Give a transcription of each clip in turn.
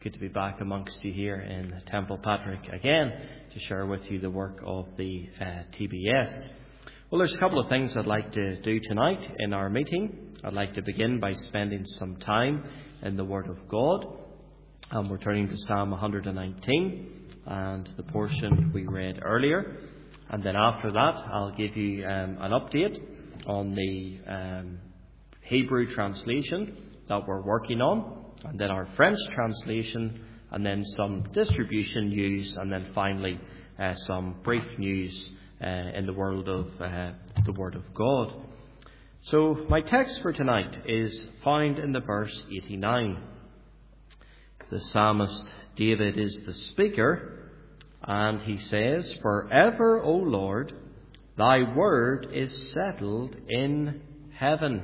Good to be back amongst you here in Temple Patrick again to share with you the work of the TBS. Well, there's a couple of things I'd like to do tonight in our meeting. I'd like to begin by spending some time in the Word of God. We're turning to Psalm 119 and the portion we read earlier. And then after that, I'll give you an update on the Hebrew translation that we're working on, and then our French translation, and then some distribution news, and then finally some brief news in the world of the Word of God. So my text for tonight is found in the verse 89. The psalmist David is the speaker, and he says, "Forever, O Lord, thy word is settled in heaven."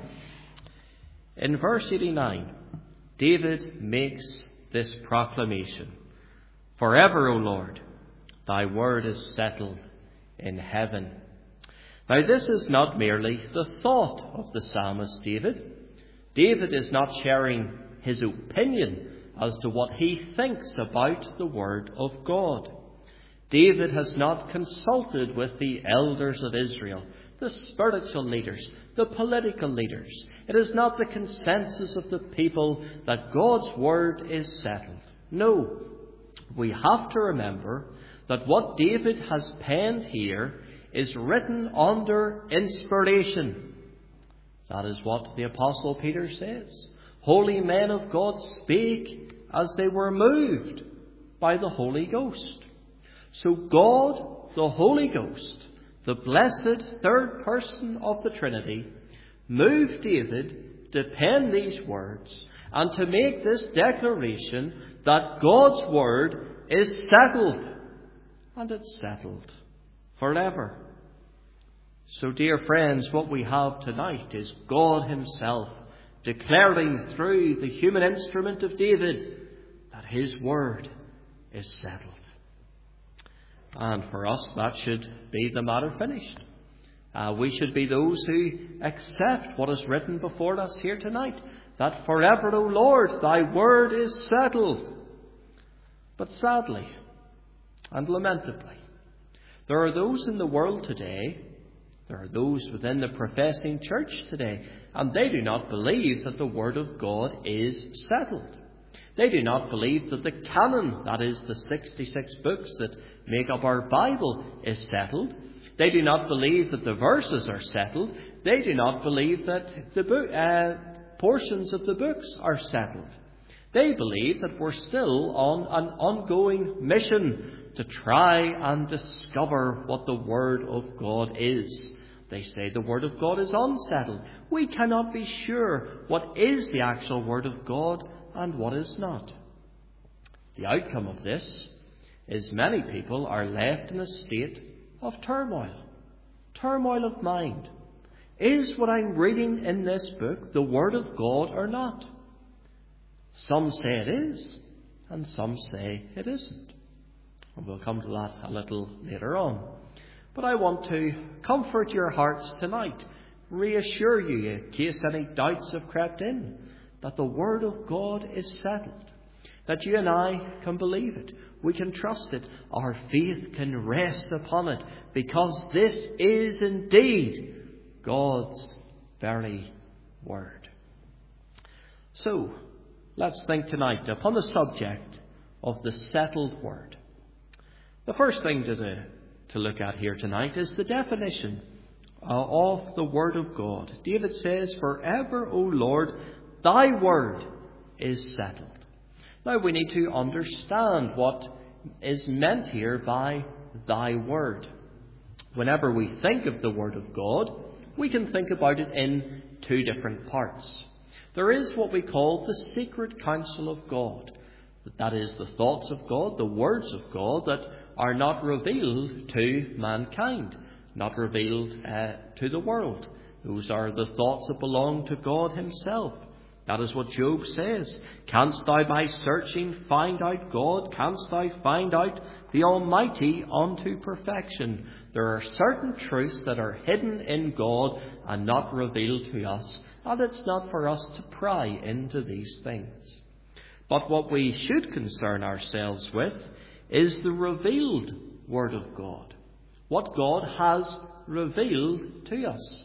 In verse 89, David makes this proclamation: "Forever, O Lord, thy word is settled in heaven." Now, this is not merely the thought of the psalmist David. David is not sharing his opinion as to what he thinks about the word of God. David has not consulted with the elders of Israel, the spiritual leaders, the political leaders. It is not the consensus of the people that God's word is settled. No, we have to remember that what David has penned here is written under inspiration. That is what the Apostle Peter says. Holy men of God spake as they were moved by the Holy Ghost. So God, the Holy Ghost, the blessed third person of the Trinity, moved David to pen these words and to make this declaration that God's word is settled, and it's settled forever. So, dear friends, what we have tonight is God himself declaring through the human instrument of David that his word is settled. And for us, that should be the matter finished. We should be those who accept what is written before us here tonight, that forever, O Lord, thy word is settled. But sadly and lamentably, there are those in the world today, there are those within the professing church today, and they do not believe that the word of God is settled. They do not believe that the canon, that is the 66 books that make up our Bible, is settled. They do not believe that the verses are settled. They do not believe that the portions of the books are settled. They believe that we're still on an ongoing mission to try and discover what the Word of God is. They say the Word of God is unsettled. We cannot be sure what is the actual Word of God and what is not. The outcome of this is many people are left in a state of turmoil of mind. Is what I'm reading in this book the Word of God or not? Some say it is, and some say it isn't. And we'll come to that a little later on. But I want to comfort your hearts tonight, reassure you in case any doubts have crept in, that the Word of God is settled, that you and I can believe it, we can trust it, our faith can rest upon it, because this is indeed God's very Word. So, let's think tonight upon the subject of the settled Word. The first thing to look at here tonight is the definition of the Word of God. David says, "Forever, O Lord, thy word is settled." Now we need to understand what is meant here by thy word. Whenever we think of the Word of God, we can think about it in two different parts. There is what we call the secret counsel of God. That is the thoughts of God, the words of God that are not revealed to mankind, not revealed to the world. Those are the thoughts that belong to God himself. That is what Job says. "Canst thou by searching find out God? Canst thou find out the Almighty unto perfection?" There are certain truths that are hidden in God and not revealed to us, and it's not for us to pry into these things. But what we should concern ourselves with is the revealed Word of God. What God has revealed to us.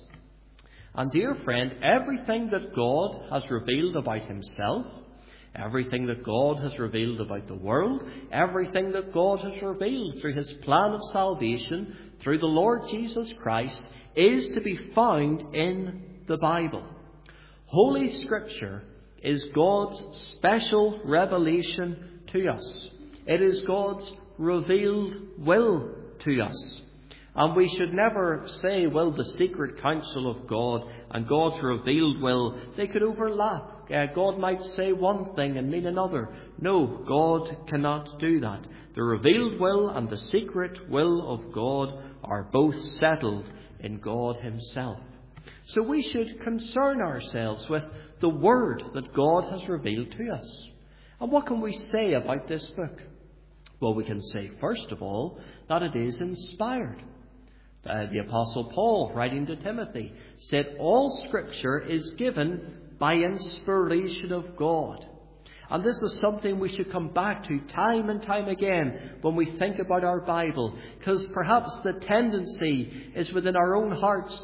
And dear friend, everything that God has revealed about himself, everything that God has revealed about the world, everything that God has revealed through his plan of salvation, through the Lord Jesus Christ, is to be found in the Bible. Holy Scripture is God's special revelation to us. It is God's revealed will to us. And we should never say, well, the secret counsel of God and God's revealed will, they could overlap. God might say one thing and mean another. No, God cannot do that. The revealed will and the secret will of God are both settled in God himself. So we should concern ourselves with the word that God has revealed to us. And what can we say about this book? Well, we can say, first of all, that it is inspired. The Apostle Paul, writing to Timothy, said all Scripture is given by inspiration of God. And this is something we should come back to time and time again when we think about our Bible, because perhaps the tendency is within our own hearts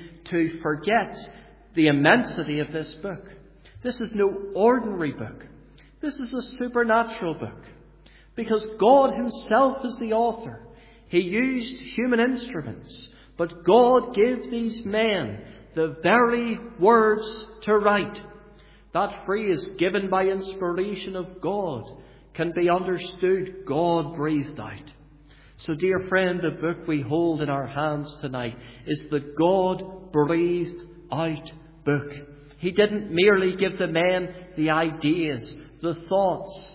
to forget the immensity of this book. This is no ordinary book. This is a supernatural book, because God himself is the author. He used human instruments, but God gave these men the very words to write. That phrase, given by inspiration of God, can be understood God breathed out. So, dear friend, the book we hold in our hands tonight is the God breathed out book. He didn't merely give the men the ideas, the thoughts,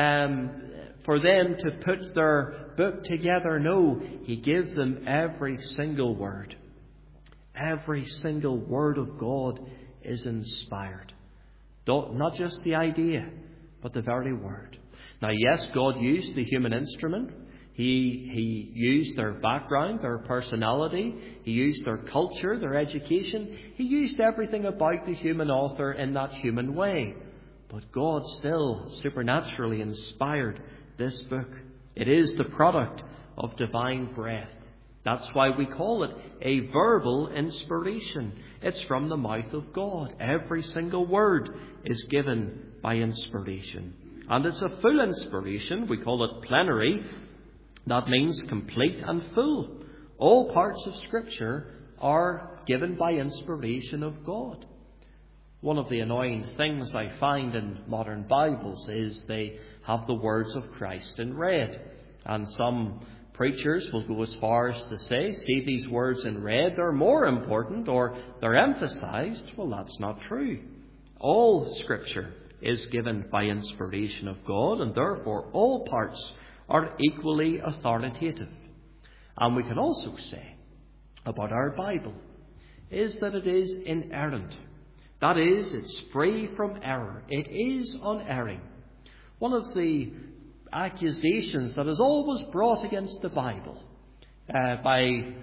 for them to put their book together. No, he gives them every single word. Every single word of God is inspired. Not just the idea, but the very word. Now, yes, God used the human instrument. He used their background, their personality. He used their culture, their education. He used everything about the human author in that human way. But God still supernaturally inspired this book. It is the product of divine breath. That's why we call it a verbal inspiration. It's from the mouth of God. Every single word is given by inspiration. And it's a full inspiration. We call it plenary. That means complete and full. All parts of Scripture are given by inspiration of God. One of the annoying things I find in modern Bibles is they have the words of Christ in red. And some preachers will go as far as to say, see these words in red, they're more important or they're emphasized. Well, that's not true. All Scripture is given by inspiration of God, and therefore all parts are equally authoritative. And we can also say about our Bible is that it is inerrant. That is, it's free from error. It is unerring. One of the accusations that is always brought against the Bible by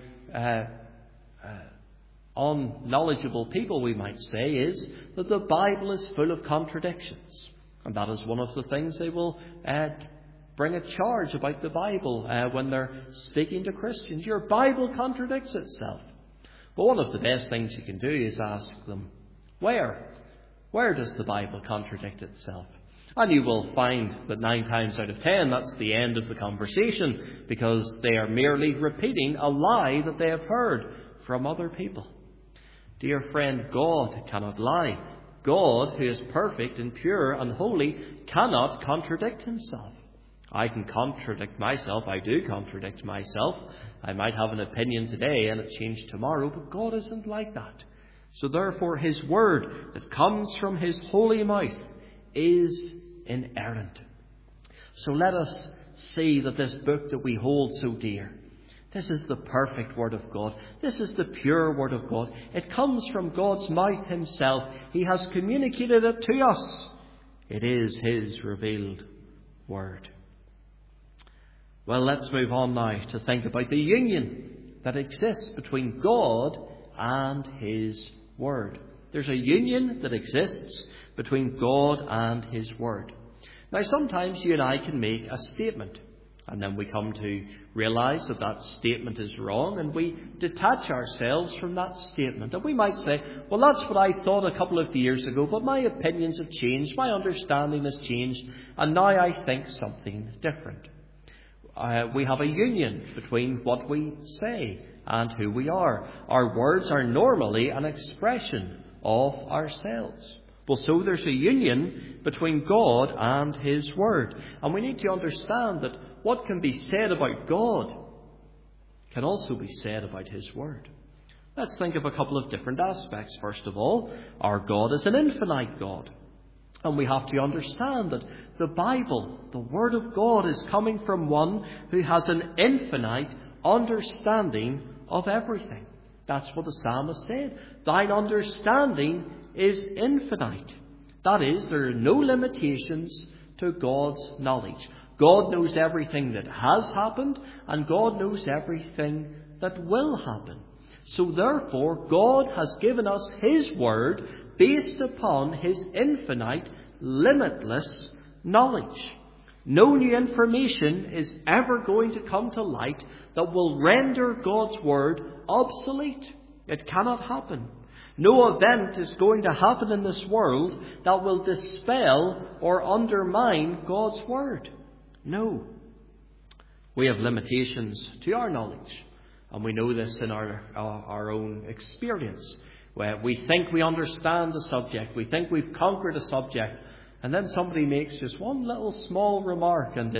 unknowledgeable people, we might say, is that the Bible is full of contradictions. And that is one of the things they will bring a charge about the Bible when they're speaking to Christians. Your Bible contradicts itself. But one of the best things you can do is ask them, where? Where does the Bible contradict itself? And you will find that 9 times out of 10, that's the end of the conversation, because they are merely repeating a lie that they have heard from other people. Dear friend, God cannot lie. God, who is perfect and pure and holy, cannot contradict himself. I can contradict myself. I do contradict myself. I might have an opinion today and it change tomorrow, but God isn't like that. So therefore his word that comes from his holy mouth is inerrant. So let us see that this book that we hold so dear, this is the perfect word of God. This is the pure word of God. It comes from God's mouth himself. He has communicated it to us. It is his revealed word. Well, let's move on now to think about the union that exists between God and his word. There's a union that exists between God and his word. Now, sometimes you and I can make a statement, and then we come to realise that that statement is wrong, and we detach ourselves from that statement. And we might say, well, that's what I thought a couple of years ago, but my opinions have changed, my understanding has changed, and now I think something different. We have a union between what we say and who we are. Our words are normally an expression of ourselves. Well, so there's a union between God and His Word. And we need to understand that what can be said about God can also be said about His Word. Let's think of a couple of different aspects. First of all, our God is an infinite God. And we have to understand that the Bible, the Word of God, is coming from one who has an infinite understanding of everything. That's what the psalmist said. Thine understanding is infinite. That is, there are no limitations to God's knowledge. God knows everything that has happened, and God knows everything that will happen. So therefore, God has given us His Word based upon His infinite, limitless knowledge. No new information is ever going to come to light that will render God's Word obsolete. It cannot happen. No event is going to happen in this world that will dispel or undermine God's Word. No. We have limitations to our knowledge, and we know this in our own experience. Where we think we understand a subject, we think we've conquered a subject, and then somebody makes just one little small remark, and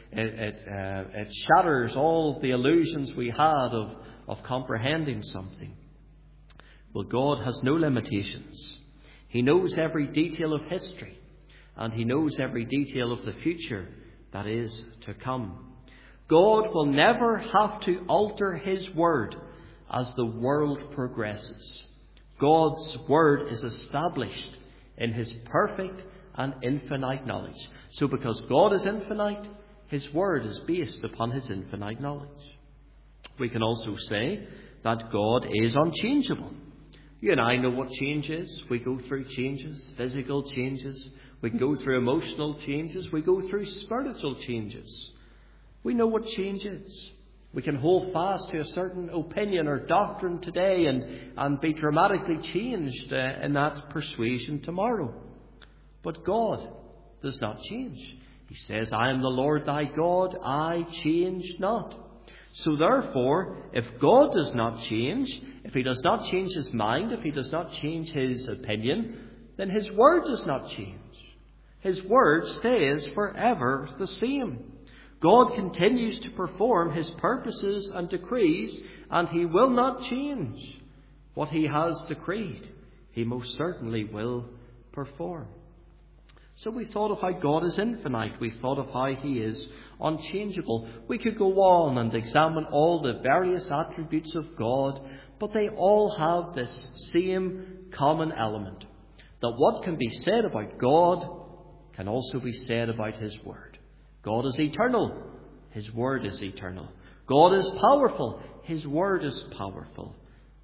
it shatters all the illusions we had of comprehending something. Well, God has no limitations. He knows every detail of history, and He knows every detail of the future that is to come. God will never have to alter His Word as the world progresses. God's Word is established in His perfect and infinite knowledge. So because God is infinite, His Word is based upon His infinite knowledge. We can also say that God is unchangeable. You and I know what change is. We go through changes, physical changes. We can go through emotional changes. We go through spiritual changes. We know what change is. We can hold fast to a certain opinion or doctrine today and be dramatically changed in that persuasion tomorrow. But God does not change. He says, I am the Lord thy God, I change not. So therefore, if God does not change, if He does not change His mind, if He does not change His opinion, then His Word does not change. His Word stays forever the same. God continues to perform His purposes and decrees, and He will not change what He has decreed. He most certainly will perform. So we thought of how God is infinite. We thought of how He is unchangeable. We could go on and examine all the various attributes of God, but they all have this same common element, that what can be said about God can also be said about His Word. God is eternal. His Word is eternal. God is powerful. His Word is powerful.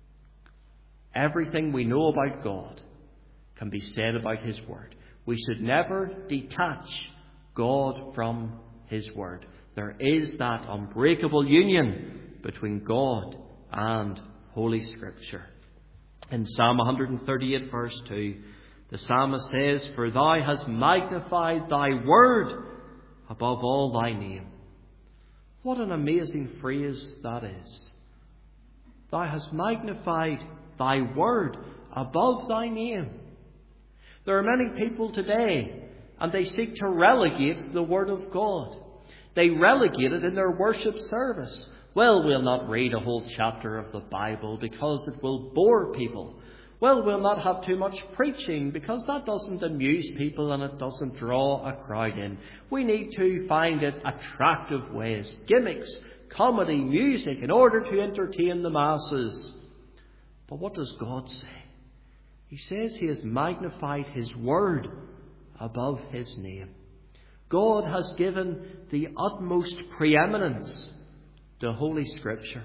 Everything we know about God can be said about His Word. We should never detach God from His Word. There is that unbreakable union between God and Holy Scripture. In Psalm 138 verse 2, the psalmist says, For thou hast magnified thy word above all thy name. What an amazing phrase that is. Thou hast magnified thy word above thy name. There are many people today, and they seek to relegate the Word of God. They relegate it in their worship service. Well, we'll not read a whole chapter of the Bible because it will bore people. Well, we'll not have too much preaching because that doesn't amuse people and it doesn't draw a crowd in. We need to find it attractive ways, gimmicks, comedy, music, in order to entertain the masses. But what does God say? He says He has magnified His Word above His name. God has given the utmost preeminence to Holy Scripture.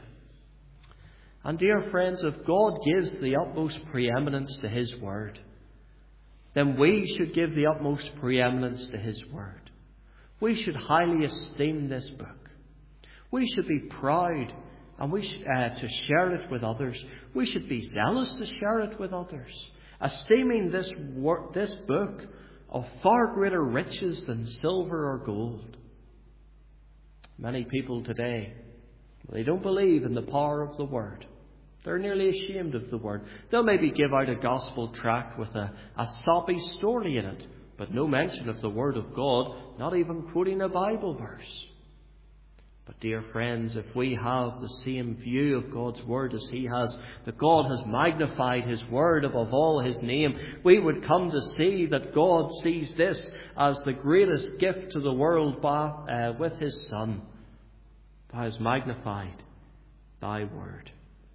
And dear friends, if God gives the utmost preeminence to His Word, then we should give the utmost preeminence to His Word. We should highly esteem this book. We should be proud and to share it with others. We should be zealous to share it with others, esteeming this book of far greater riches than silver or gold. Many people today, they don't believe in the power of the Word. They're nearly ashamed of the Word. They'll maybe give out a gospel tract with a soppy story in it, but no mention of the Word of God, not even quoting a Bible verse. But dear friends, if we have the same view of God's Word as He has, that God has magnified His Word above all His name, we would come to see that God sees this as the greatest gift to the world with His Son. Thou hast magnified Thy Word.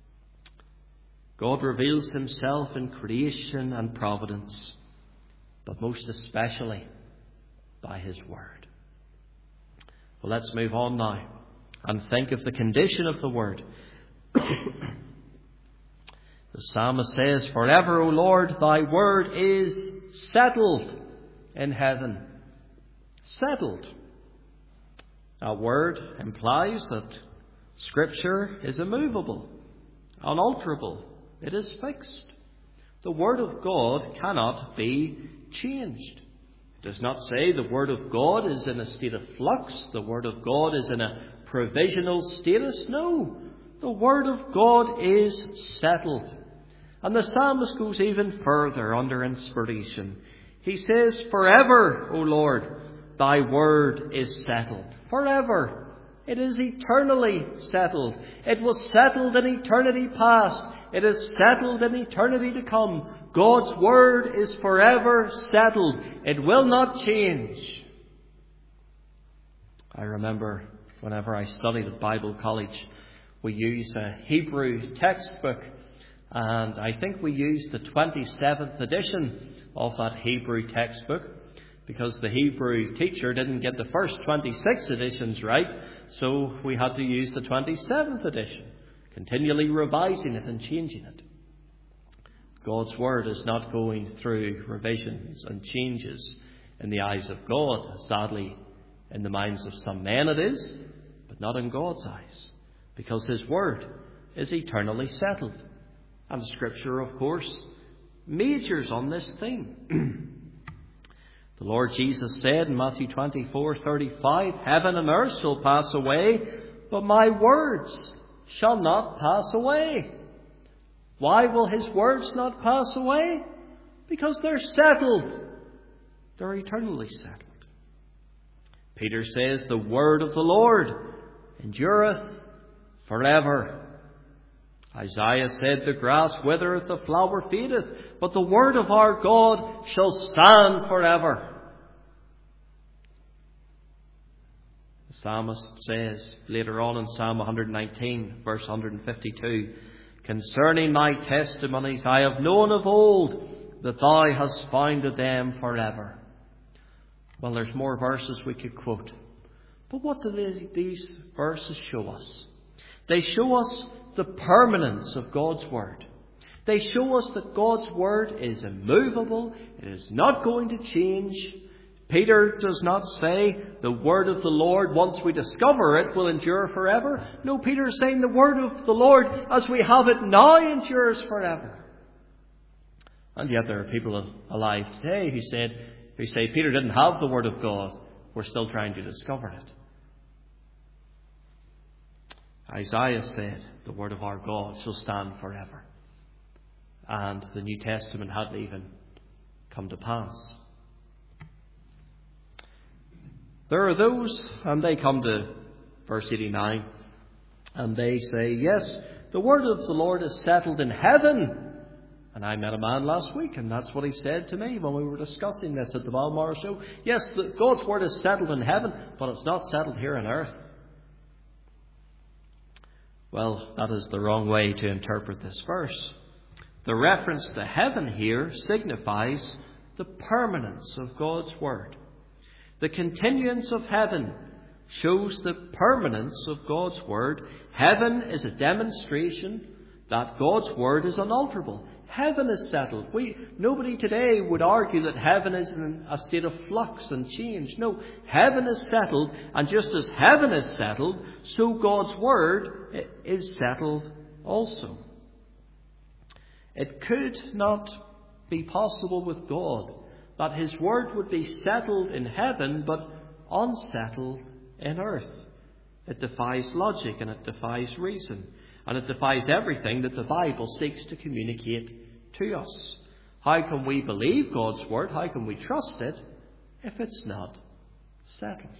God reveals Himself in creation and providence, but most especially by His Word. Well, let's move on now and think of the condition of the Word. The psalmist says, "Forever, O Lord, Thy Word is settled in heaven." Settled. That word implies that Scripture is immovable, unalterable. It is fixed. The Word of God cannot be changed. It does not say the Word of God is in a state of flux. The Word of God is in a provisional status. No, the Word of God is settled. And the psalmist goes even further under inspiration. He says, "Forever, O Lord, Thy Word is settled." Forever. It is eternally settled. It was settled in eternity past. It is settled in eternity to come. God's Word is forever settled. It will not change. I remember whenever I studied at Bible college, we used a Hebrew textbook, and I think we used the 27th edition of that Hebrew textbook, because the Hebrew teacher didn't get the first 26 editions right, so we had to use the 27th edition, continually revising it and changing it. God's Word is not going through revisions and changes in the eyes of God. Sadly, in the minds of some men it is, but not in God's eyes, because His Word is eternally settled. And Scripture, of course, majors on this theme. The Lord Jesus said in Matthew 24:35, "Heaven and earth shall pass away, but my words shall not pass away." Why will His words not pass away? Because they're settled. They're eternally settled. Peter says, "The word of the Lord endureth forever." Isaiah said, "The grass withereth, the flower fadeth, but the word of our God shall stand forever." The psalmist says later on in Psalm 119, verse 152, "Concerning Thy testimonies I have known of old, that Thou hast founded them forever." Well, there's more verses we could quote. But what do these verses show us? They show us the permanence of God's Word. They show us that God's Word is immovable. It is not going to change. Peter does not say the Word of the Lord, once we discover it, will endure forever. No, Peter is saying the Word of the Lord, as we have it now, endures forever. And yet there are people alive today who say Peter didn't have the Word of God. We're still trying to discover it. Isaiah said, "The word of our God shall stand forever." And the New Testament hadn't even come to pass. There are those, and they come to verse 89, and they say, "Yes, the word of the Lord is settled in heaven." And I met a man last week, and that's what he said to me when we were discussing this at the Balmoral show. Yes, God's word is settled in heaven, but it's not settled here on earth. Well, that is the wrong way to interpret this verse. The reference to heaven here signifies the permanence of God's Word. The continuance of heaven shows the permanence of God's Word. Heaven is a demonstration that God's word is unalterable. Heaven is settled. Nobody today would argue that heaven is in a state of flux and change. No, heaven is settled, and just as heaven is settled, so God's word is settled also. It could not be possible with God that his word would be settled in heaven but unsettled in earth. It defies logic and it defies reason. And it defies everything that the Bible seeks to communicate to us. How can we believe God's word? How can we trust it if it's not settled?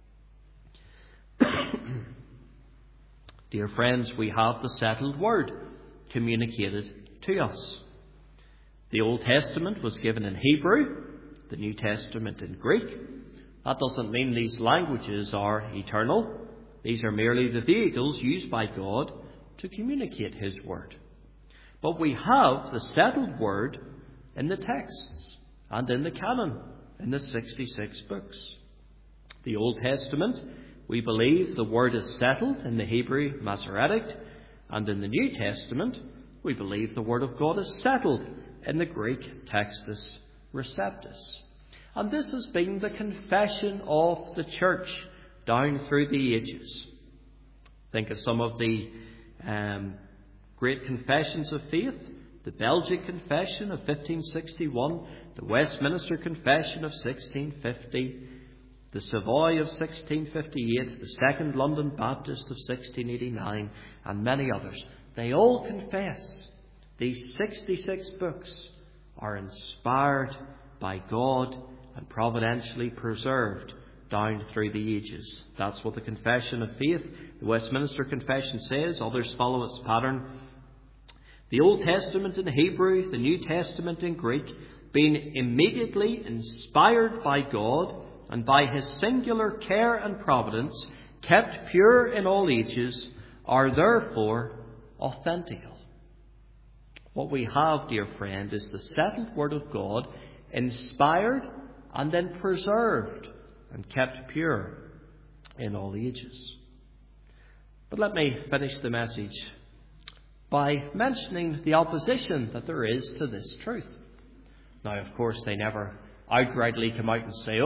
Dear friends, we have the settled word communicated to us. The Old Testament was given in Hebrew, the New Testament in Greek. That doesn't mean these languages are eternal. These are merely the vehicles used by God to communicate his word. But we have the settled word in the texts and in the canon, in the 66 books. The Old Testament, we believe the word is settled in the Hebrew Masoretic, and in the New Testament, we believe the word of God is settled in the Greek Textus Receptus. And this has been the confession of the church down through the ages. Think of some of the great confessions of faith: the Belgic Confession of 1561, the Westminster Confession of 1650, the Savoy of 1658, the Second London Baptist of 1689, and many others. They all confess these 66 books are inspired by God and providentially preserved down through the ages. That's what the Confession of Faith, the Westminster Confession, says. Others follow its pattern. The Old Testament in Hebrew, the New Testament in Greek, being immediately inspired by God and by his singular care and providence, kept pure in all ages, are therefore authentical. What we have, dear friend, is the settled word of God, inspired and then preserved and kept pure in all ages. But let me finish the message by mentioning the opposition that there is to this truth. Now, of course, they never outrightly come out and say,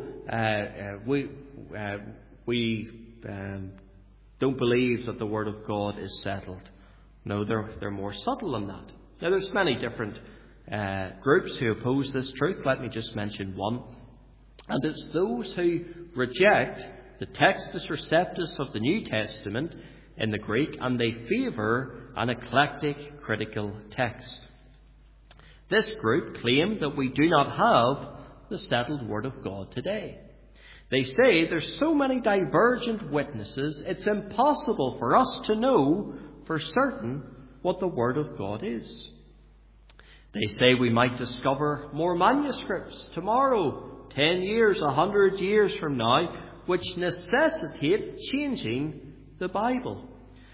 we don't believe that the Word of God is settled. No, they're more subtle than that. Now, there's many different groups who oppose this truth. Let me just mention one. And it's those who reject the Textus Receptus of the New Testament in the Greek, and they favour an eclectic critical text. This group claim that we do not have the settled Word of God today. They say there's so many divergent witnesses, it's impossible for us to know for certain what the Word of God is. They say we might discover more manuscripts tomorrow, 10 years, 100 years from now, which necessitate changing the Bible.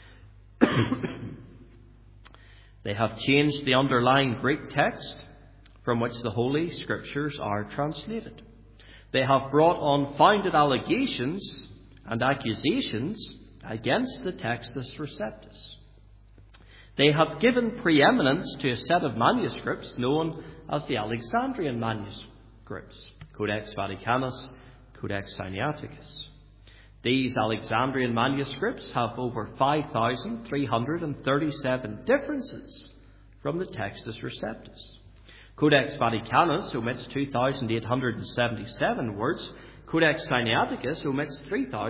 They have changed the underlying Greek text from which the Holy Scriptures are translated. They have brought unfounded allegations and accusations against the Textus Receptus. They have given preeminence to a set of manuscripts known as the Alexandrian manuscripts, Codex Vaticanus, Codex Sinaiticus. These Alexandrian manuscripts have over 5,337 differences from the Textus Receptus. Codex Vaticanus omits 2,877 words. Codex Sinaiticus omits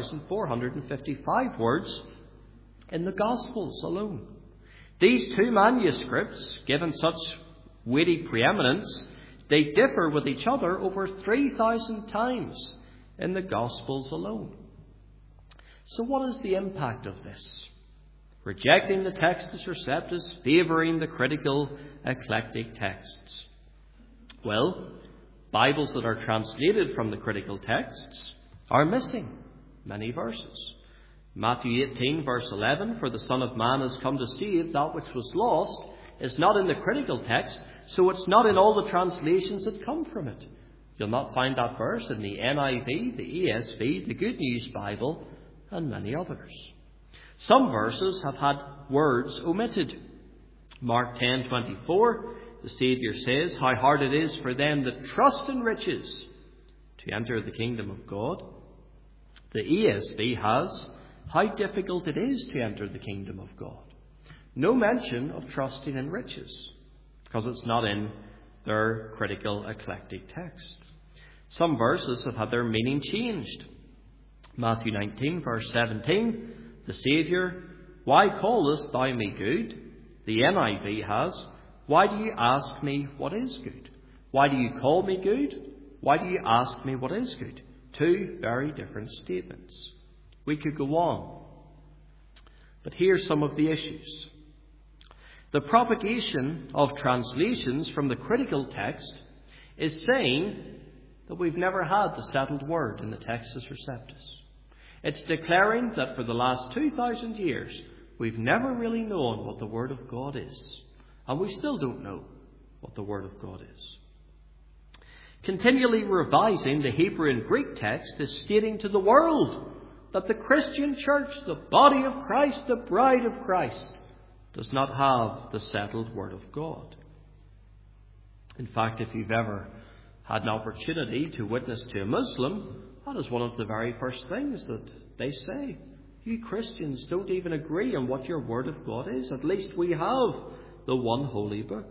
3,455 words in the Gospels alone. These two manuscripts, given such weighty preeminence, they differ with each other over 3,000 times in the Gospels alone. So what is the impact of this? Rejecting the Textus Receptus, favouring the critical eclectic texts. Well, Bibles that are translated from the critical texts are missing many verses. Matthew 18 verse 11, for the Son of Man has come to save that which was lost, is not in the critical text, so it's not in all the translations that come from it. You'll not find that verse in the NIV, the ESV, the Good News Bible, and many others. Some verses have had words omitted. Mark 10:24, the Saviour says, "How hard it is for them that trust in riches to enter the kingdom of God." The ESV has, "How difficult it is to enter the kingdom of God." No mention of trusting in riches, because it's not in their critical eclectic text. Some verses have had their meaning changed. Matthew 19, verse 17, the Saviour, "Why callest thou me good?" The NIV has, "Why do you ask me what is good?" Why do you call me good? Why do you ask me what is good? Two very different statements. We could go on. But here's some of the issues. The propagation of translations from the critical text is saying that we've never had the settled word in the Textus Receptus. It's declaring that for the last 2,000 years, we've never really known what the Word of God is. And we still don't know what the Word of God is. Continually revising the Hebrew and Greek text is stating to the world that the Christian church, the body of Christ, the bride of Christ, does not have the settled Word of God. In fact, if you've ever had an opportunity to witness to a Muslim, that is one of the very first things that they say. You Christians don't even agree on what your Word of God is. At least we have the one holy book.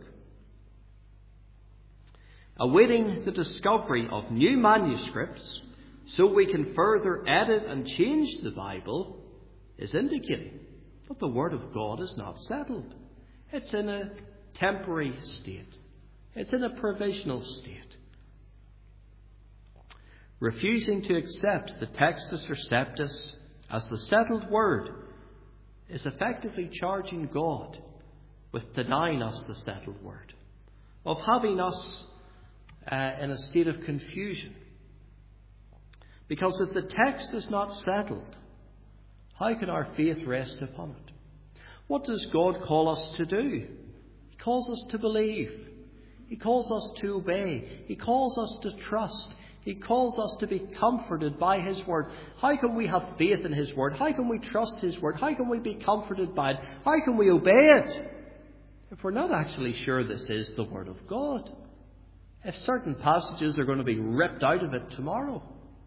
Awaiting the discovery of new manuscripts so we can further edit and change the Bible is indicating that the Word of God is not settled. It's in a temporary state. It's in a provisional state. Refusing to accept the Textus Receptus as the settled word is effectively charging God with denying us the settled word, of having us in a state of confusion. Because if the text is not settled, how can our faith rest upon it? What does God call us to do? He calls us to believe. He calls us to obey. He calls us to trust. He calls us to be comforted by His Word. How can we have faith in His Word? How can we trust His Word? How can we be comforted by it? How can we obey it if we're not actually sure this is the Word of God? If certain passages are going to be ripped out of it tomorrow.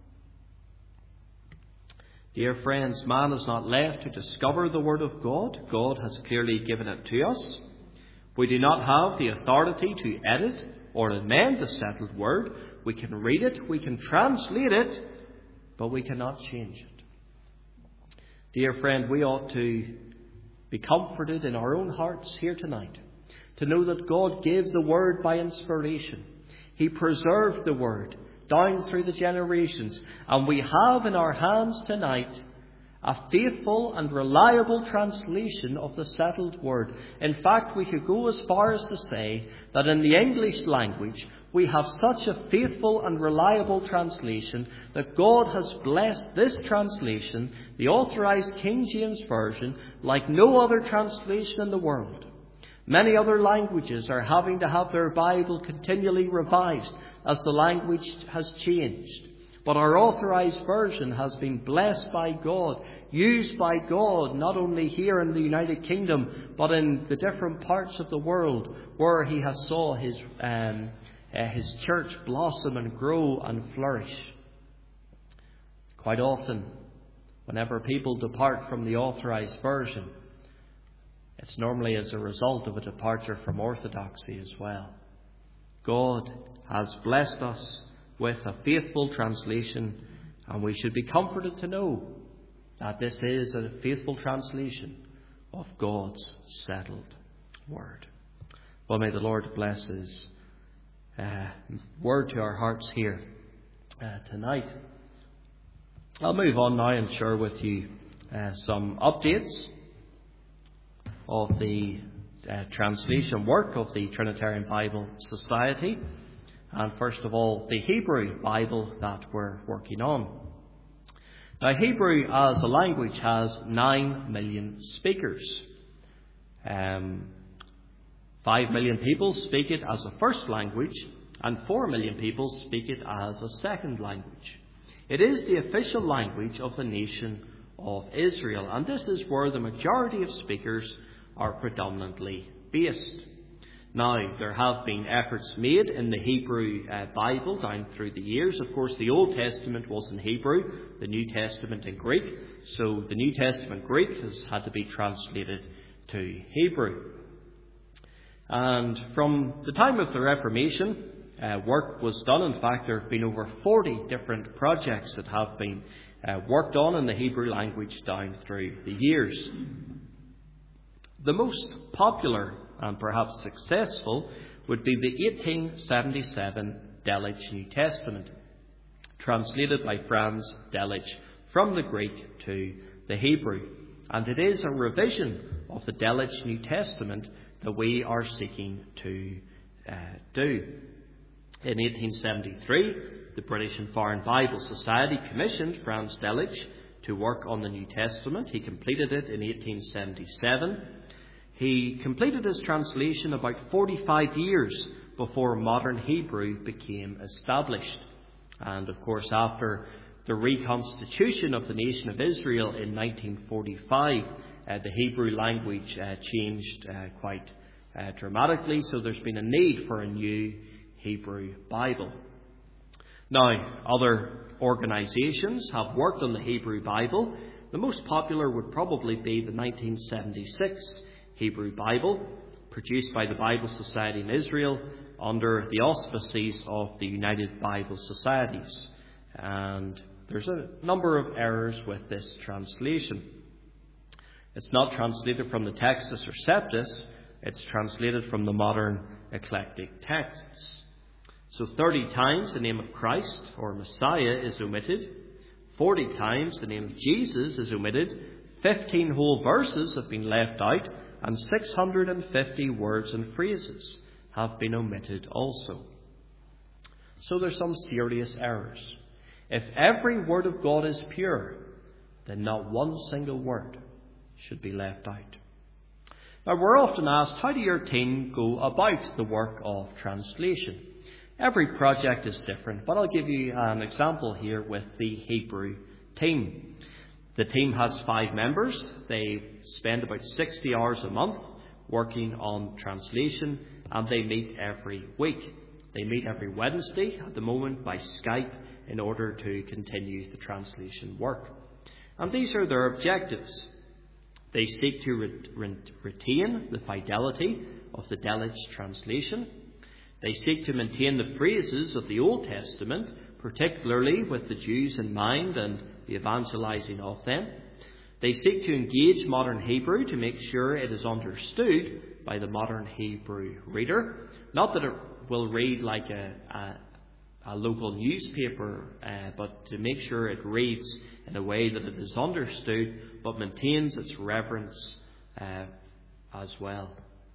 Dear friends, man is not left to discover the Word of God. God has clearly given it to us. We do not have the authority to edit or amend the settled Word. We can read it, we can translate it, but we cannot change it. Dear friend, we ought to be comforted in our own hearts here tonight to know that God gave the Word by inspiration. He preserved the Word down through the generations, and we have in our hands tonight a faithful and reliable translation of the settled Word. In fact, we could go as far as to say that in the English language we have such a faithful and reliable translation that God has blessed this translation, the Authorized King James Version, like no other translation in the world. Many other languages are having to have their Bible continually revised as the language has changed. But our Authorized Version has been blessed by God, used by God, not only here in the United Kingdom, but in the different parts of the world where He has saw His church blossom and grow and flourish. Quite often, whenever people depart from the Authorized Version, it's normally as a result of a departure from orthodoxy as well. God has blessed us with a faithful translation, and we should be comforted to know that this is a faithful translation of God's settled Word. Well, may the Lord bless His Word to our hearts here tonight. I'll move on now and share with you some updates of the translation work of the Trinitarian Bible Society. And first of all, the Hebrew Bible that we're working on. Now, Hebrew as a language has 9 million speakers. 5 million people speak it as a first language, and 4 million people speak it as a second language. It is the official language of the nation of Israel, and this is where the majority of speakers are predominantly based. Now, there have been efforts made in the Hebrew Bible down through the years. Of course, the Old Testament was in Hebrew, the New Testament in Greek. So the New Testament Greek has had to be translated to Hebrew. And from the time of the Reformation, work was done. In fact, there have been over 40 different projects that have been worked on in the Hebrew language down through the years. The most popular and perhaps successful would be the 1877 Delitzsch New Testament, translated by Franz Delitzsch from the Greek to the Hebrew. And it is a revision of the Delitzsch New Testament that we are seeking to do. In 1873, the British and Foreign Bible Society commissioned Franz Delitzsch to work on the New Testament. He completed it in 1877. He completed his translation about 45 years before modern Hebrew became established. And of course, after the reconstitution of the nation of Israel in 1945, the Hebrew language changed quite dramatically, so there's been a need for a new Hebrew Bible. Now, other organisations have worked on the Hebrew Bible. The most popular would probably be the 1976 Hebrew Bible, produced by the Bible Society in Israel under the auspices of the United Bible Societies. And there's a number of errors with this translation. It's not translated from the Textus Receptus, it's translated from the modern eclectic texts. So 30 times the name of Christ or Messiah is omitted, 40 times the name of Jesus is omitted, 15 whole verses have been left out, and 650 words and phrases have been omitted also. So there's some serious errors. If every word of God is pure, then not one single word should be left out. Now, we're often asked, how do your team go about the work of translation? Every project is different, but I'll give you an example here with the Hebrew team. The team has 5 members. They spend about 60 hours a month working on translation, and they meet every week. They meet every Wednesday at the moment by Skype in order to continue the translation work. And these are their objectives. They seek to retain the fidelity of the Delitzsch translation. They seek to maintain the phrases of the Old Testament, particularly with the Jews in mind and the evangelizing of them. They seek to engage modern Hebrew to make sure it is understood by the modern Hebrew reader. Not that it will read like a local newspaper, but to make sure it reads in a way that it is understood but maintains its reverence as well.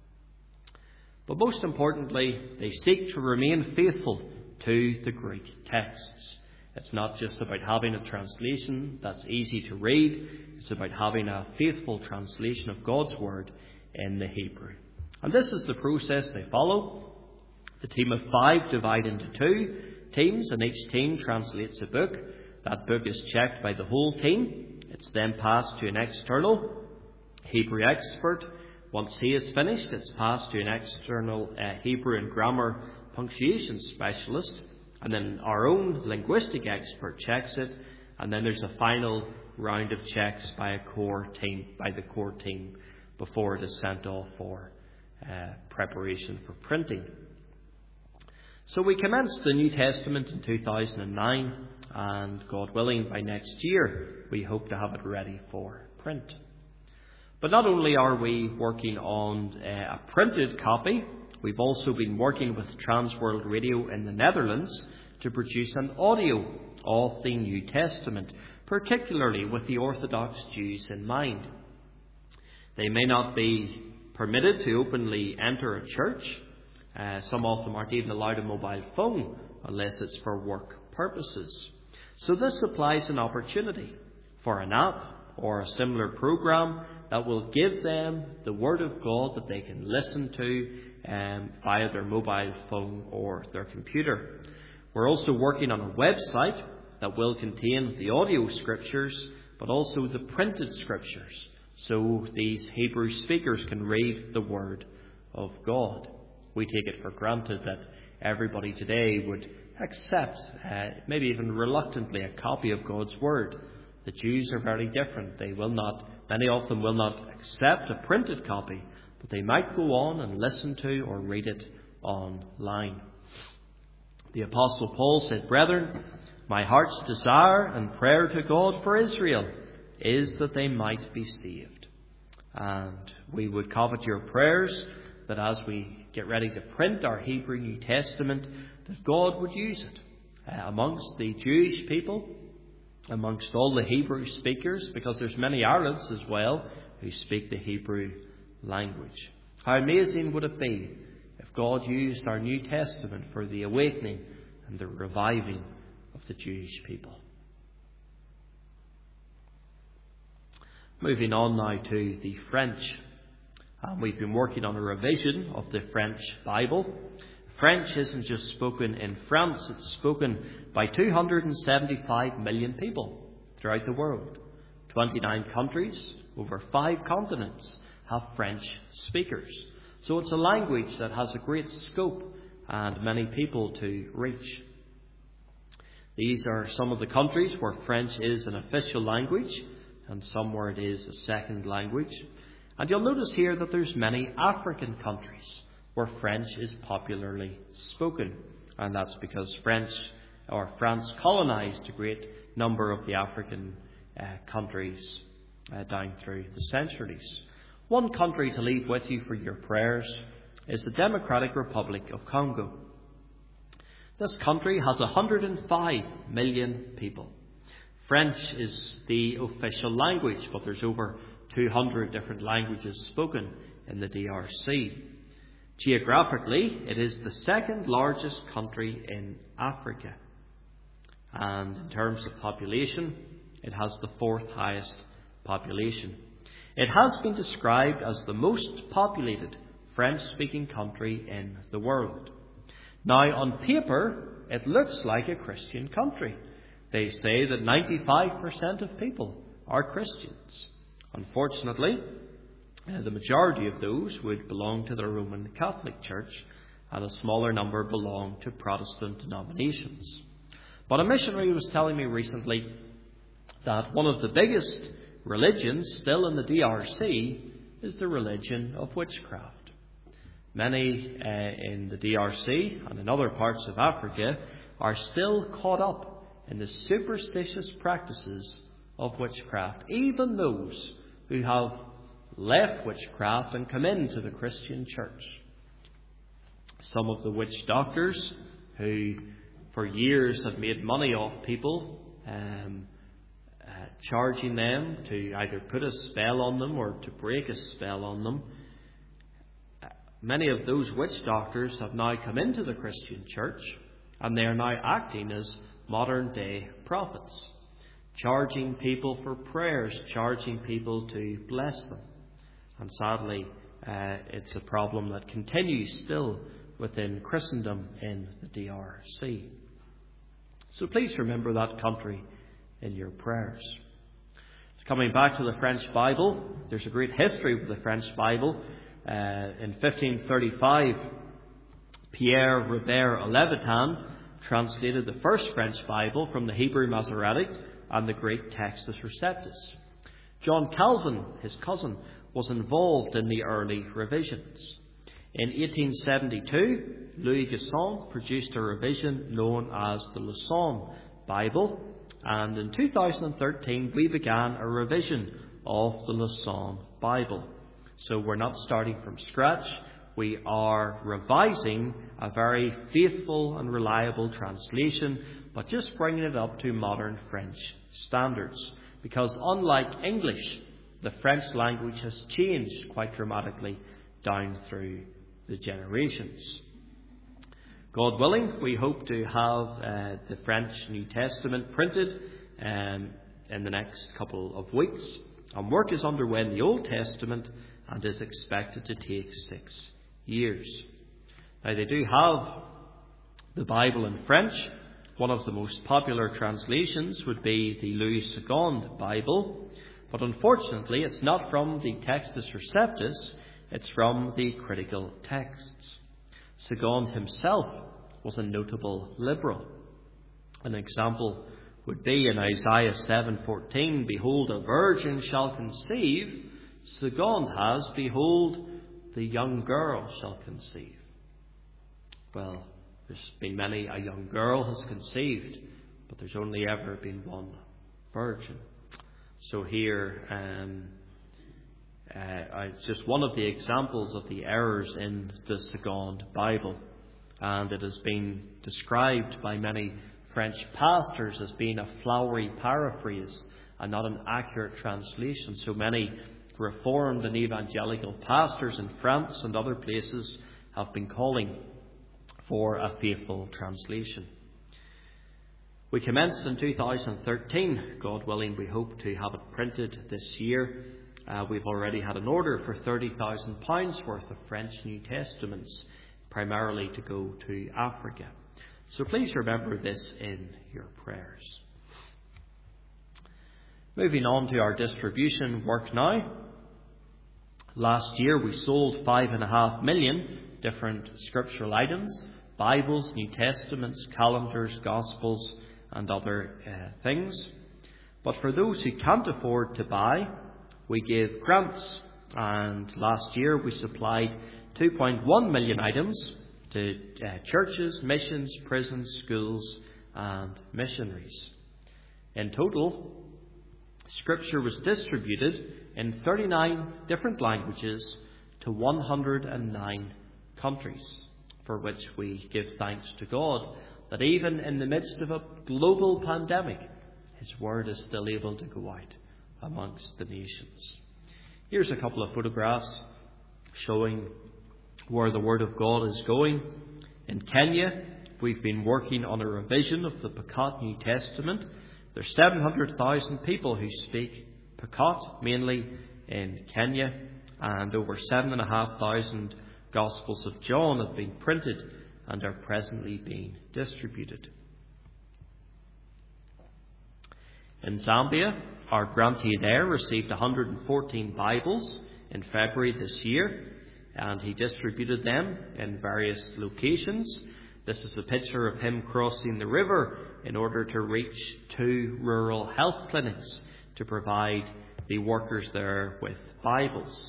But most importantly, they seek to remain faithful to the Greek texts. It's not just about having a translation that's easy to read. It's about having a faithful translation of God's Word in the Hebrew. And this is the process they follow. The team of 5 divide into 2 teams, and each team translates a book. That book is checked by the whole team. It's then passed to an external Hebrew expert. Once he is finished, it's passed to an external Hebrew and grammar punctuation specialist. And then our own linguistic expert checks it, and then there's a final round of checks by the core team before it is sent off for preparation for printing. So we commenced the New Testament in 2009, and God willing, by next year we hope to have it ready for print. But not only are we working on a printed copy, we've also been working with Transworld Radio in the Netherlands to produce an audio of the New Testament, particularly with the Orthodox Jews in mind. They may not be permitted to openly enter a church. Some of them aren't even allowed a mobile phone unless it's for work purposes. So this supplies an opportunity for an app or a similar program that will give them the Word of God that they can listen to via their mobile phone or their computer. We're also working on a website that will contain the audio scriptures, but also the printed scriptures, so these Hebrew speakers can read the Word of God. We take it for granted that everybody today would accept, maybe even reluctantly, a copy of God's Word. The Jews are very different. Many of them will not accept a printed copy, but they might go on and listen to or read it online. The Apostle Paul said, "Brethren, my heart's desire and prayer to God for Israel is that they might be saved." And we would covet your prayers that as we get ready to print our Hebrew New Testament, that God would use it amongst the Jewish people, amongst all the Hebrew speakers, because there's many Arabs as well who speak the Hebrew language. How amazing would it be if God used our New Testament for the awakening and the reviving of the Jewish people. Moving on now to the French. We've been working on a revision of the French Bible. French isn't just spoken in France, it's spoken by 275 million people throughout the world. 29 countries, over 5 continents have French speakers. So it's a language that has a great scope and many people to reach. These are some of the countries where French is an official language and some where it is a second language. And you'll notice here that there's many African countries where French is popularly spoken. And that's because France colonized a great number of the African countries down through the centuries. One country to leave with you for your prayers is the Democratic Republic of Congo. This country has 105 million people. French is the official language, but there's over 200 different languages spoken in the DRC. Geographically, it is the second largest country in Africa. And in terms of population, it has the 4th highest population. It has been described as the most populated French-speaking country in the world. Now, on paper, it looks like a Christian country. They say that 95% of people are Christians. Unfortunately, the majority of those would belong to the Roman Catholic Church, and a smaller number belong to Protestant denominations. But a missionary was telling me recently that one of the biggest religions still in the DRC is the religion of witchcraft. Many in the DRC and in other parts of Africa are still caught up in the superstitious practices of witchcraft, even those who have left witchcraft and come into the Christian church. Some of the witch doctors who for years have made money off people, charging them to either put a spell on them or to break a spell on them. Many of those witch doctors have now come into the Christian church, and they are now acting as modern day prophets, charging people for prayers, charging people to bless them. And sadly, it's a problem that continues still within Christendom in the DRC. So please remember that country in your prayers. Coming back to the French Bible, there's a great history with the French Bible. In 1535, Pierre Robert Levitan translated the first French Bible from the Hebrew Masoretic and the Greek Textus Receptus. John Calvin, his cousin, was involved in the early revisions. In 1872, Louis Gasson produced a revision known as the Lausanne Bible, and in 2013 we began a revision of the Lausanne Bible. So we're not starting from scratch. We are revising a very faithful and reliable translation, but just bringing it up to modern French standards. Because unlike English, the French language has changed quite dramatically down through the generations. God willing, we hope to have the French New Testament printed in the next couple of weeks. And work is underway in the Old Testament and is expected to take 6 years. Now, they do have the Bible in French. One of the most popular translations would be the Louis II Bible. But unfortunately, it's not from the Textus Receptus. It's from the critical texts. Segond himself was a notable liberal. An example would be in Isaiah 7:14, "Behold, a virgin shall conceive." Segond has, "Behold, the young girl shall conceive." Well, there's been many a young girl has conceived, but there's only ever been one virgin. So here, it's just one of the examples of the errors in the Segond Bible, and it has been described by many French pastors as being a flowery paraphrase and not an accurate translation. So many Reformed and evangelical pastors in France and other places have been calling for a faithful translation. We commenced in 2013. God willing, we hope to have it printed this year. We've already had an order for £30,000 worth of French New Testaments, primarily to go to Africa. So please remember this in your prayers. Moving on to our distribution work now. Last year we sold 5.5 million different scriptural items: Bibles, New Testaments, calendars, Gospels, and other things. But for those who can't afford to buy, we gave grants, and last year we supplied 2.1 million items to churches, missions, prisons, schools, and missionaries. In total, Scripture was distributed in 39 different languages to 109 countries, for which we give thanks to God that even in the midst of a global pandemic, His Word is still able to go out amongst the nations. Here's a couple of photographs showing where the Word of God is going. In Kenya, we've been working on a revision of the Pokot New Testament. There's 700,000 people who speak Pokot, mainly in Kenya, and over 7,500 Gospels of John have been printed and are presently being distributed. In Zambia, our grantee there received 114 Bibles in February this year, and he distributed them in various locations. This is a picture of him crossing the river in order to reach 2 rural health clinics to provide the workers there with Bibles.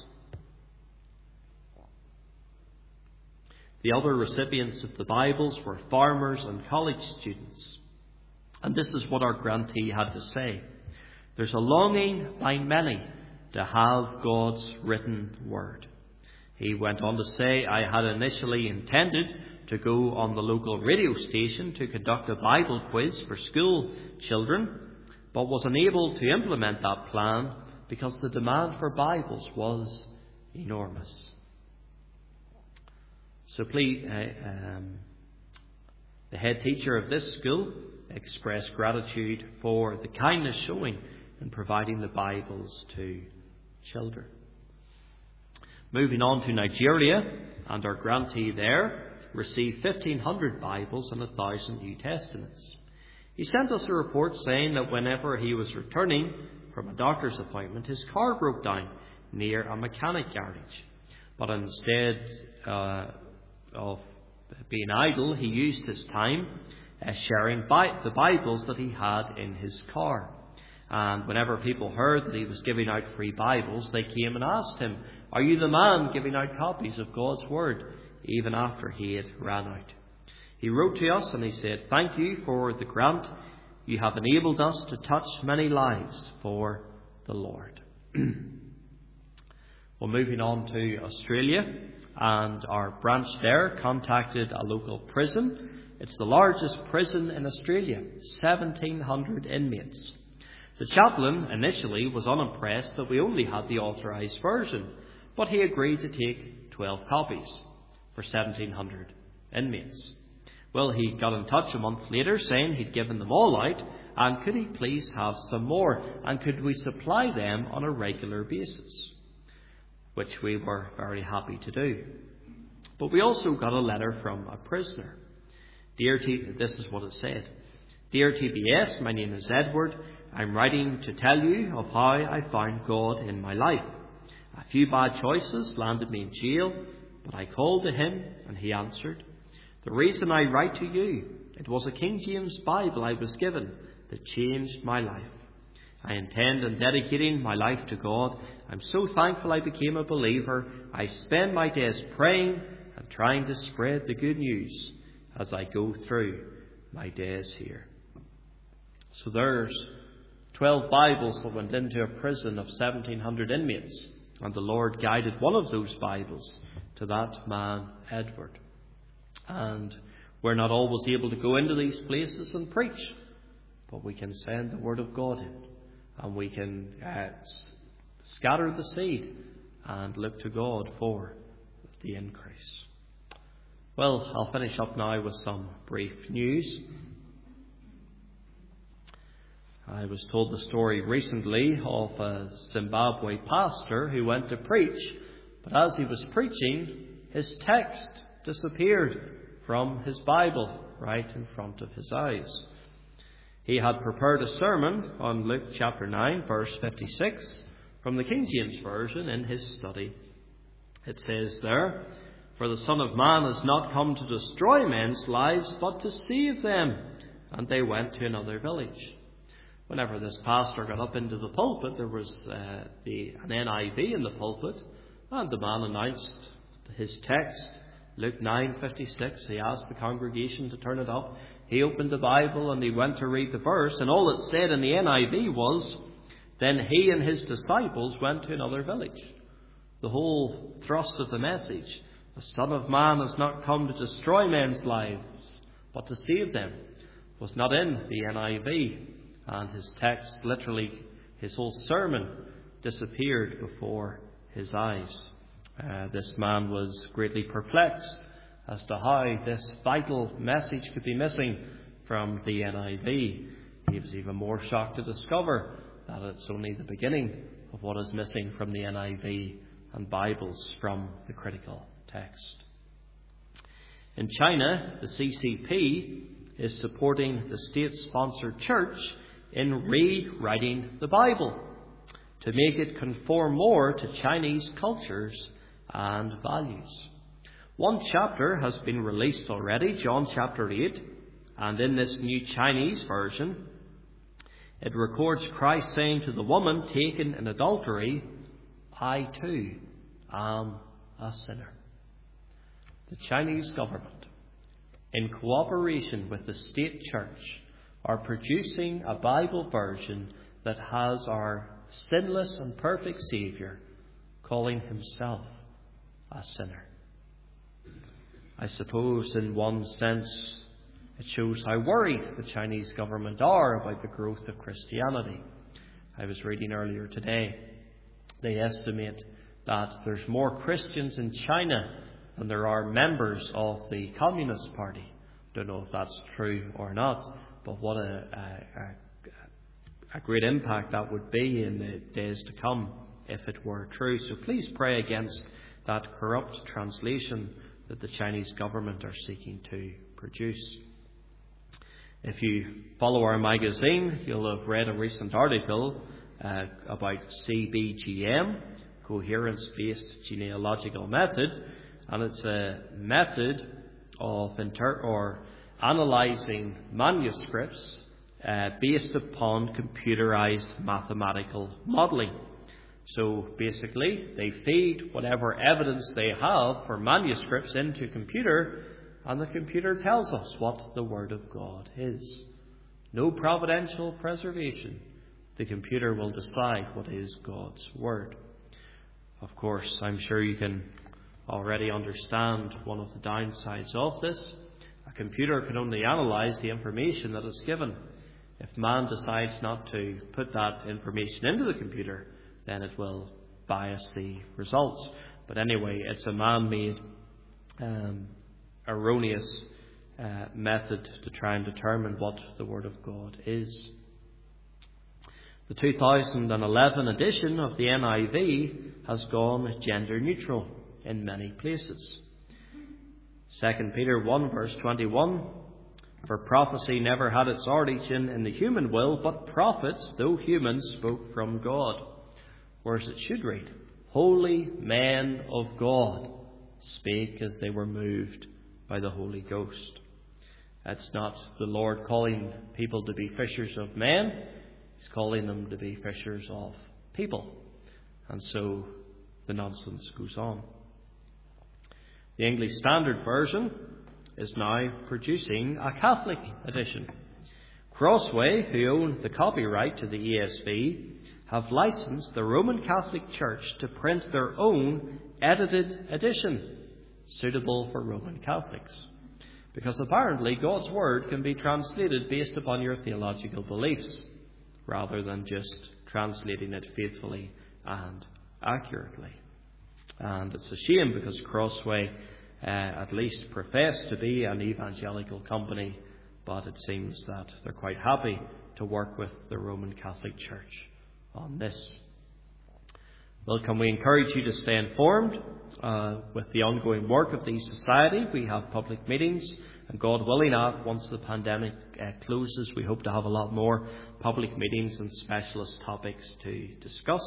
The other recipients of the Bibles were farmers and college students. And this is what our grantee had to say: "There's a longing by many to have God's written word." He went on to say, "I had initially intended to go on the local radio station to conduct a Bible quiz for school children, but was unable to implement that plan because the demand for Bibles was enormous." So please, the head teacher of this school expressed gratitude for the kindness showing in providing the Bibles to children. Moving on to Nigeria, and our grantee there received 1,500 Bibles and 1,000 New Testaments. He sent us a report saying that whenever he was returning from a doctor's appointment, his car broke down near a mechanic garage. But instead of being idle, he used his time sharing the Bibles that he had in his car. And whenever people heard that he was giving out free Bibles, they came and asked him, "Are you the man giving out copies of God's Word?" even after he had ran out. He wrote to us and he said, "Thank you for the grant. You have enabled us to touch many lives for the Lord." Well, moving on to Australia, and our branch there contacted a local prison. It's the largest prison in Australia, 1,700 inmates. The chaplain initially was unimpressed that we only had the authorised version, but he agreed to take 12 copies for 1,700 inmates. Well, he got in touch a month later saying he'd given them all out, and could he please have some more, and could we supply them on a regular basis, which we were very happy to do. But we also got a letter from a prisoner. This is what it said: "Dear TBS, my name is Edward. I'm writing to tell you of how I found God in my life. A few bad choices landed me in jail, but I called to him and he answered. The reason I write to you, it was a King James Bible I was given that changed my life. I intend on dedicating my life to God. I'm so thankful I became a believer. I spend my days praying and trying to spread the good news as I go through my days here. So there's 12 Bibles that went into a prison of 1,700 inmates, and the Lord guided one of those Bibles to that man, Edward. And we're not always able to go into these places and preach, but we can send the Word of God in, and we can scatter the seed and look to God for the increase. Well, I'll finish up now with some brief news. I was told the story recently of a Zimbabwe pastor who went to preach, but as he was preaching, his text disappeared from his Bible right in front of his eyes. He had prepared a sermon on Luke chapter 9, verse 56, from the King James Version in his study. It says there, "For the Son of Man has not come to destroy men's lives, but to save them." And they went to another village. Whenever this pastor got up into the pulpit, there was an NIV in the pulpit, and the man announced his text, Luke 9:56. He asked the congregation to turn it up. He opened the Bible and he went to read the verse, and all it said in the NIV was, "Then he and his disciples went to another village." The whole thrust of the message, the Son of Man has not come to destroy men's lives, but to save them, was not in the NIV. And his text, literally, his whole sermon disappeared before his eyes. This man was greatly perplexed as to how this vital message could be missing from the NIV. He was even more shocked to discover that it's only the beginning of what is missing from the NIV and Bibles from the critical text. In China, the CCP is supporting the state-sponsored church in rewriting the Bible to make it conform more to Chinese cultures and values. One chapter has been released already, John chapter 8, and in this new Chinese version, it records Christ saying to the woman taken in adultery, "I too am a sinner." The Chinese government, in cooperation with the state church, are producing a Bible version that has our sinless and perfect Saviour calling himself a sinner. I suppose in one sense it shows how worried the Chinese government are about the growth of Christianity. I was reading earlier today, they estimate that there's more Christians in China than there are members of the Communist Party. Don't know if that's true or not, but what a great impact that would be in the days to come if it were true. So please pray against that corrupt translation that the Chinese government are seeking to produce. If you follow our magazine, you'll have read a recent article about CBGM, Coherence-Based Genealogical Method, and it's a method of analysing manuscripts based upon computerised mathematical modelling. So basically, they feed whatever evidence they have for manuscripts into a computer, and the computer tells us what the Word of God is. No providential preservation. The computer will decide what is God's Word. Of course, I'm sure you can already understand one of the downsides of this. A computer can only analyse the information that is given. If man decides not to put that information into the computer, then it will bias the results. But anyway, it's a man-made, erroneous method to try and determine what the Word of God is. The 2011 edition of the NIV has gone gender neutral in many places. 2 Peter 1 verse 21, "For prophecy never had its origin in the human will, but prophets, though human, spoke from God." Whereas it should read, holy men of God spake as they were moved by the Holy Ghost. It's not the Lord calling people to be fishers of men. He's calling them to be fishers of people. And so the nonsense goes on. The English Standard Version is now producing a Catholic edition. Crossway, who own the copyright to the ESV, have licensed the Roman Catholic Church to print their own edited edition, suitable for Roman Catholics. Because apparently God's Word can be translated based upon your theological beliefs, rather than just translating it faithfully and accurately. And it's a shame, because Crossway at least profess to be an evangelical company, but it seems that they're quite happy to work with the Roman Catholic Church on this. Well, can we encourage you to stay informed with the ongoing work of the Society? We have public meetings, and God willing, once the pandemic closes, we hope to have a lot more public meetings and specialist topics to discuss.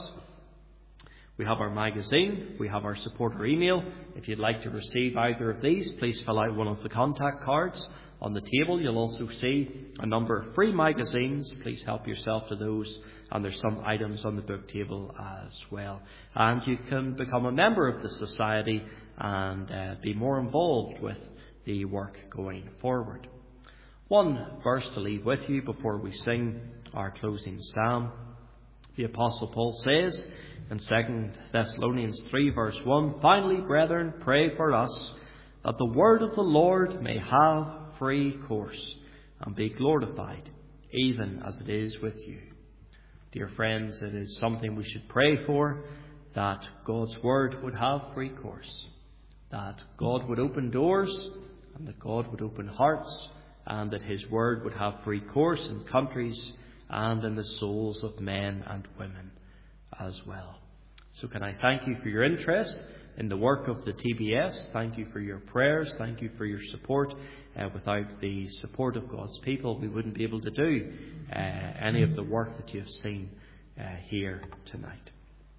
We have our magazine, we have our supporter email. If you'd like to receive either of these, please fill out one of the contact cards on the table. You'll also see a number of free magazines. Please help yourself to those, and there's some items on the book table as well. And you can become a member of the Society and be more involved with the work going forward. One verse to leave with you before we sing our closing psalm. The Apostle Paul says in 2 Thessalonians 3 verse 1, "Finally, brethren, pray for us, that the word of the Lord may have free course, and be glorified, even as it is with you." Dear friends, it is something we should pray for, that God's word would have free course, that God would open doors, and that God would open hearts, and that His word would have free course in countries and in the souls of men and women as well. So can I thank you for your interest in the work of the TBS. Thank you for your prayers. Thank you for your support. Without the support of God's people, we wouldn't be able to do any of the work that you have seen here tonight.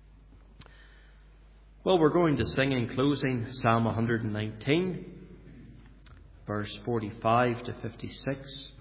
Well, we're going to sing in closing Psalm 119, verse 45 to 56.